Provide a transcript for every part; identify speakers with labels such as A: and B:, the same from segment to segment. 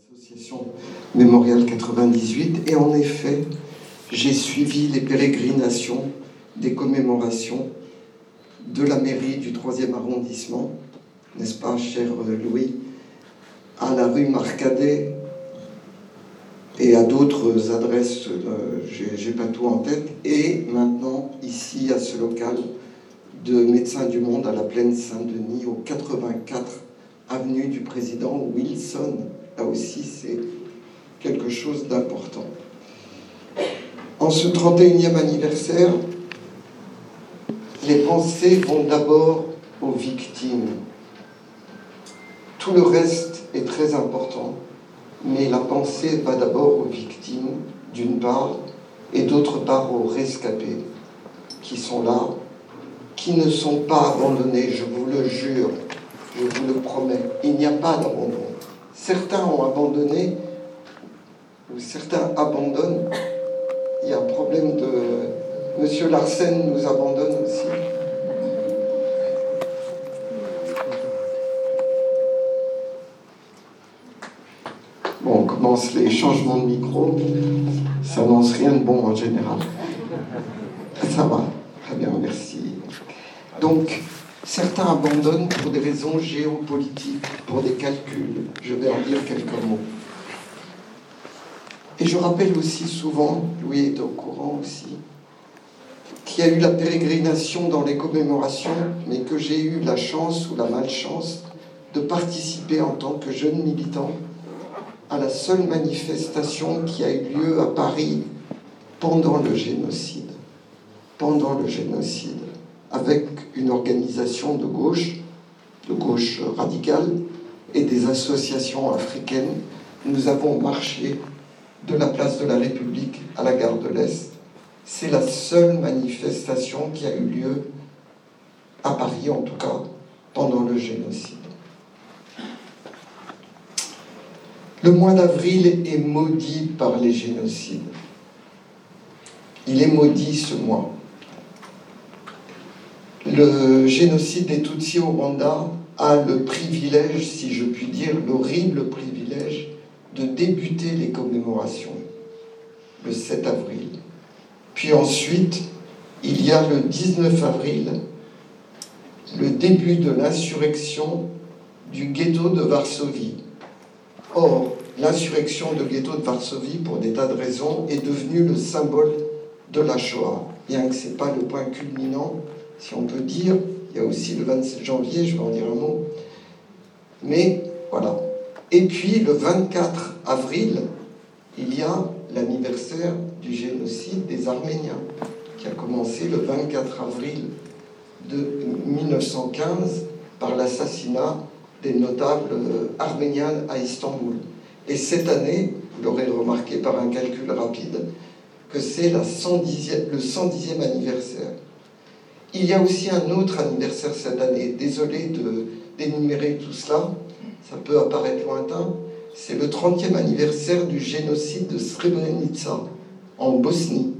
A: l'association Mémorial 98 et en effet, j'ai suivi les pérégrinations des commémorations de la mairie du 3e arrondissement, n'est-ce pas, cher Louis, à la rue Marcadet et à d'autres adresses, j'ai pas tout en tête, et maintenant ici à ce local de Médecins du Monde à la Plaine Saint-Denis, au 84 avenue du Président Wilson. Là aussi, c'est quelque chose d'important. En ce 31e anniversaire, les pensées vont d'abord aux victimes. Tout le reste est très important, mais la pensée va d'abord aux victimes, d'une part, et d'autre part aux rescapés qui sont là, qui ne sont pas abandonnés, je vous le jure, je vous le promets, il n'y a pas d'abandon. Certains ont abandonné, ou certains abandonnent. Il y a un problème de... Monsieur Larsen nous abandonne aussi. Bon, on commence les changements de micro. Ça n'annonce rien de bon en général. Ça va, très bien, merci. Donc, certains abandonnent pour des raisons géopolitiques, pour des calculs. Je vais en dire quelques mots. Et je rappelle aussi souvent, Louis est au courant aussi, qu'il y a eu la pérégrination dans les commémorations, mais que j'ai eu la chance ou la malchance de participer en tant que jeune militant à la seule manifestation qui a eu lieu à Paris pendant le génocide. Pendant le génocide, avec une organisation de gauche radicale et des associations africaines. Nous avons marché de la place de la République à la gare de l'Est. C'est la seule manifestation qui a eu lieu à Paris, en tout cas, pendant le génocide. Le mois d'avril est maudit par les génocides. Il est maudit ce mois. Le génocide des Tutsis au Rwanda a le privilège, si je puis dire, l'horrible privilège de débuter les commémorations le 7 avril. Puis ensuite, il y a le 19 avril, le début de l'insurrection du ghetto de Varsovie. Or, l'insurrection du ghetto de Varsovie, pour des tas de raisons, est devenue le symbole de la Shoah, bien que ce n'est pas le point culminant, si on peut dire. Il y a aussi le 27 janvier, je vais en dire un mot. Mais voilà. Et puis, le 24 avril, il y a l'anniversaire du génocide des Arméniens, qui a commencé le 24 avril de 1915 par l'assassinat des notables arméniens à Istanbul. Et cette année, vous l'aurez remarqué par un calcul rapide, que c'est le 110e anniversaire. Il y a aussi un autre anniversaire cette année, désolé d'énumérer tout cela, ça peut apparaître lointain, c'est le 30e anniversaire du génocide de Srebrenica, en Bosnie,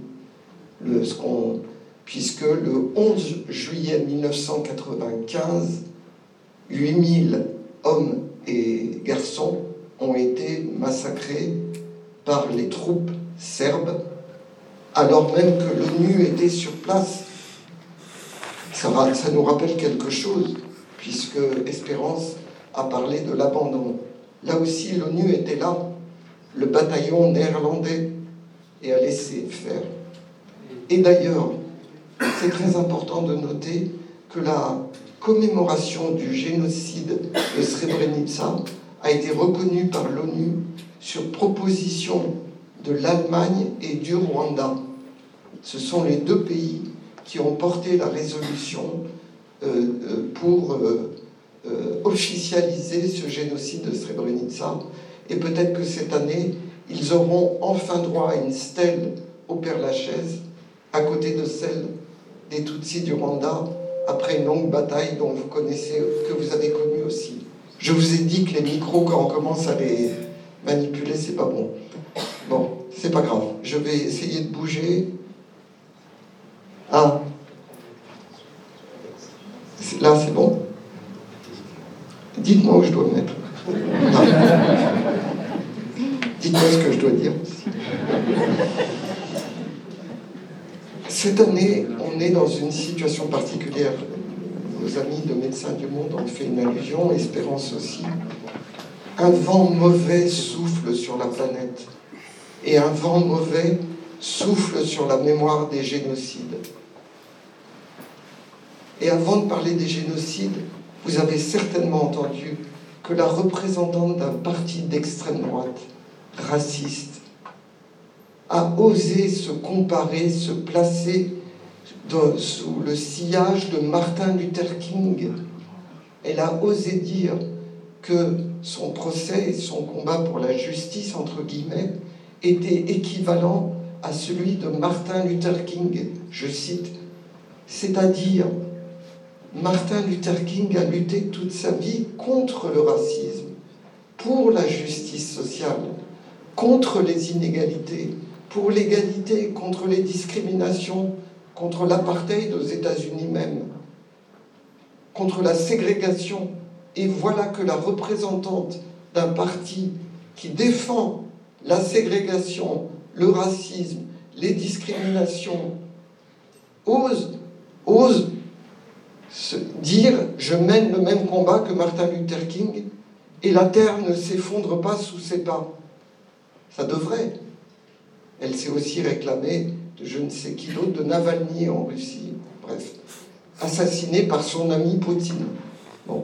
A: puisque le 11 juillet 1995, 8000 hommes et garçons ont été massacrés par les troupes serbes, alors même que l'ONU était sur place. Ça nous rappelle quelque chose, puisque Espérance a parlé de l'abandon. Là aussi, l'ONU était là, le bataillon néerlandais, et a laissé faire. Et d'ailleurs, c'est très important de noter que la commémoration du génocide de Srebrenica a été reconnue par l'ONU sur proposition de l'Allemagne et du Rwanda. Ce sont les deux pays qui ont porté la résolution pour officialiser ce génocide de Srebrenica. Et peut-être que cette année, ils auront enfin droit à une stèle au Père-Lachaise, à côté de celle des Tutsis du Rwanda, après une longue bataille dont vous connaissez, que vous avez connue aussi. Je vous ai dit que les micros, quand on commence à les manipuler, c'est pas bon. Bon, c'est pas grave. Je vais essayer de bouger. Ah, là, c'est bon. Dites-moi où je dois me mettre. Dites-moi ce que je dois dire aussi. Cette année, on est dans une situation particulière. Nos amis de Médecins du Monde ont fait une allusion, Espérance aussi. Un vent mauvais souffle sur la planète. Et un vent mauvais souffle sur la mémoire des génocides. Et avant de parler des génocides, vous avez certainement entendu que la représentante d'un parti d'extrême droite, raciste, a osé se comparer, se placer sous le sillage de Martin Luther King. Elle a osé dire que son procès et son combat pour la justice, entre guillemets, étaient équivalents à celui de Martin Luther King. Je cite, c'est-à-dire, Martin Luther King a lutté toute sa vie contre le racisme, pour la justice sociale, contre les inégalités, pour l'égalité, contre les discriminations, contre l'apartheid aux États-Unis même, contre la ségrégation. Et voilà que la représentante d'un parti qui défend la ségrégation, le racisme, les discriminations, ose se dire « je mène le même combat que Martin Luther King et la terre ne s'effondre pas sous ses pas ». Ça devrait. Elle s'est aussi réclamée de je ne sais qui d'autre, de Navalny en Russie, bref, assassiné par son ami Poutine. Bon.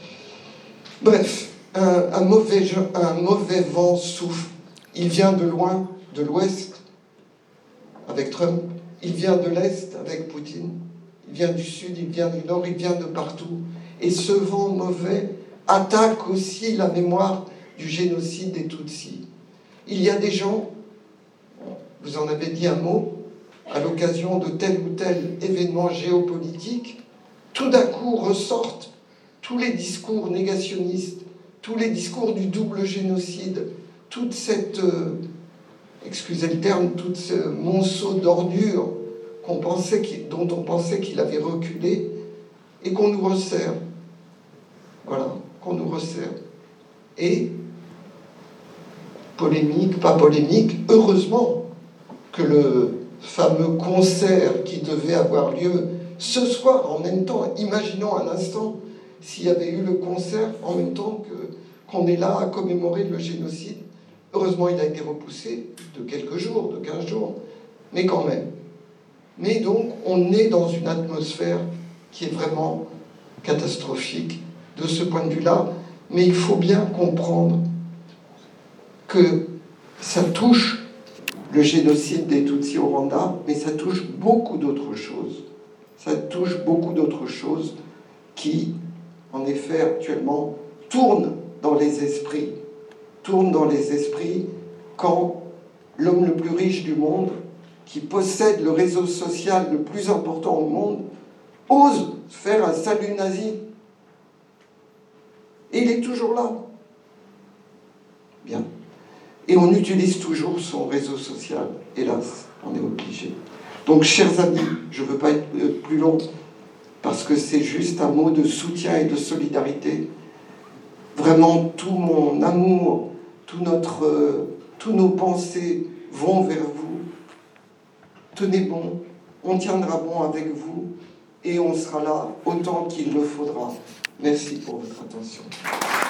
A: Bref, un mauvais vent souffle. Il vient de loin, de l'ouest, avec Trump. Il vient de l'est, avec Poutine. Il vient du sud, il vient du nord, il vient de partout. Et ce vent mauvais attaque aussi la mémoire du génocide des Tutsis. Il y a des gens, vous en avez dit un mot, à l'occasion de tel ou tel événement géopolitique, tout d'un coup ressortent tous les discours négationnistes, tous les discours du double génocide, toute cette, excusez le terme, tout ce monceau d'ordures dont on pensait qu'il avait reculé, et qu'on nous resserre. Voilà, qu'on nous resserre. Et, polémique, pas polémique, heureusement que le fameux concert qui devait avoir lieu ce soir, en même temps, imaginons un instant s'il y avait eu le concert en même temps qu'on est là à commémorer le génocide. Heureusement, il a été repoussé de quelques jours, de 15 jours, mais quand même. Mais donc, on est dans une atmosphère qui est vraiment catastrophique de ce point de vue-là, mais il faut bien comprendre que ça touche le génocide des Tutsis au Rwanda, mais ça touche beaucoup d'autres choses. Ça touche beaucoup d'autres choses qui, en effet, actuellement, tournent dans les esprits. Tournent dans les esprits quand l'homme le plus riche du monde, qui possède le réseau social le plus important au monde, ose faire un salut nazi. Et il est toujours là. Bien. Et on utilise toujours son réseau social. Hélas, on est obligé. Donc, chers amis, je ne veux pas être plus long, parce que c'est juste un mot de soutien et de solidarité. Vraiment, tout mon amour, tous nos pensées vont vers vous. Tenez bon, on tiendra bon avec vous, et on sera là autant qu'il le faudra. Merci pour votre attention.